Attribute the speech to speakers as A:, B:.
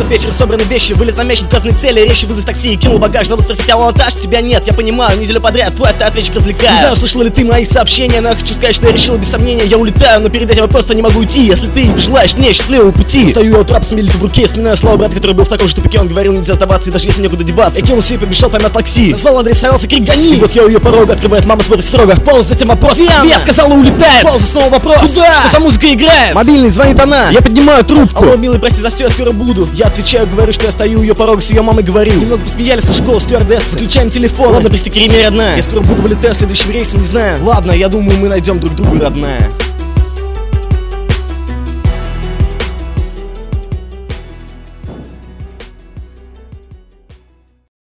A: вечер, собраны вещи, вылет на месяц, указанной цели, речи, вызов такси, кинул багаж, забыл спросить, а вон этаж, тебя нет, я понимаю, неделю подряд, твой автоответчик развлекает. Не знаю, слышала ли ты мои сообщения, но я хочу сказать, что я решил без сомнения, я улетаю, но перед этим я просто не могу уйти, если ты желаешь мне счастливого пути. Стою я утрап с мельником в руке, вспоминаю слова брата, который был в таком же тупике, он говорил, нельзя сдаваться, и даже если некуда деваться. Я кинулся и побежал поймать такси, назвал адрес, старался крик гони, и вот я у ее порога, открывает мама, смотрит строго, пауза, затем вопрос, я сказала улетает, пауза, снова вопрос, куда? Что за музыка играет? Мобильный, звонит она, я поднимаю трубку. Алло, милый, прости за все, я скоро буду. Я отвечаю, говорю, что я стою у ее порога с ее мамой, говорю. Немного посмеялись со школы, стюардессы. Включаем телефон, ладно, пристегни, родная. Я скоро буду вылетать следующим рейсом, не знаю. Ладно, я думаю, мы найдем друг друга, родная.